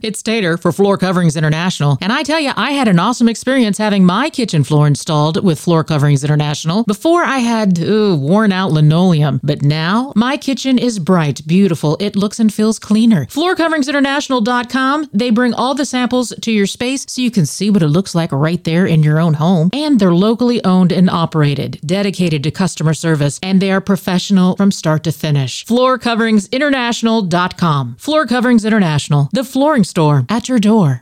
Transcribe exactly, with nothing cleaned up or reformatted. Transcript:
It's Tater for Floor Coverings International, and I tell you, I had an awesome experience having my kitchen floor installed with Floor Coverings International. Before I had ooh, worn out linoleum, but now my kitchen is bright, beautiful. It looks and feels cleaner. floor coverings international dot com. They bring all the samples to your space so you can see what it looks like right there in your own home. And they're locally owned and operated, dedicated to customer service, and they are professional from start to finish. floor coverings international dot com. Floor Coverings International, the flooring store at your door.